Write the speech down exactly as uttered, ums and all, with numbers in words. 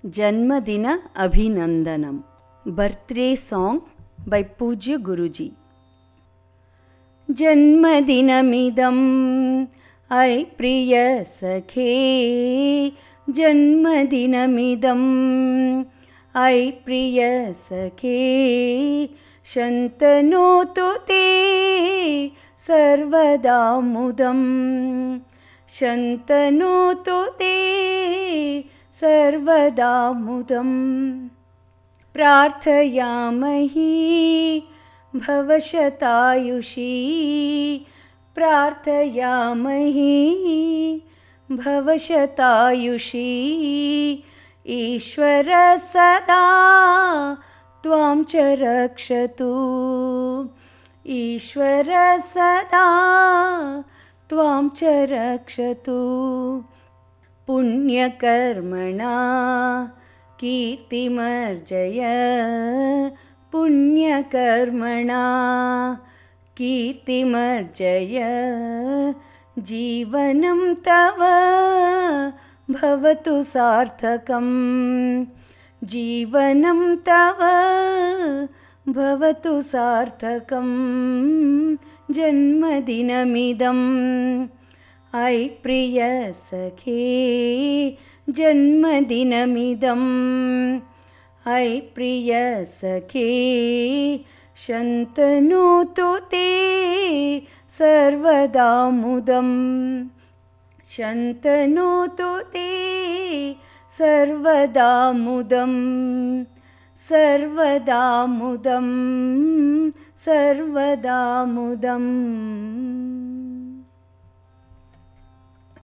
जन्मदिन अभिनन्दनम् birthday song by पूज्य guruji. जन्मदिनमिदम् I प्रिय सखे, जन्मदिनमिदम् ऐ प्रिय सखे, शन्तनोतु ते सर्वदा मुदम्, शन्तनोतु ते सर्वदा मुदम्। प्रार्थयामहि भवशतायुषी, प्रार्थयामहि भवशतायुषी, ईश्वर सदा त्वां च रक्षतु, ईश्वर सदा त्वां च रक्षतु। पुण्यकर्मणा कीर्तिमर्जय, पुण्यकर्मणा कीर्तिमर्जय, जीवनं तव भवतु सार्थकं, जीवनं तव भवतु सार्थकं। जन्मदिनमिदम् ऐ प्रिय सखे, जन्मदिनमिदम् ऐ प्रिय सखे, शन्तनोतु ते सर्वदा मुदम्, शन्तनोतु ते सर्वदा मुदम्, सर्वदा मुदम्, सर्वदा मुदम्।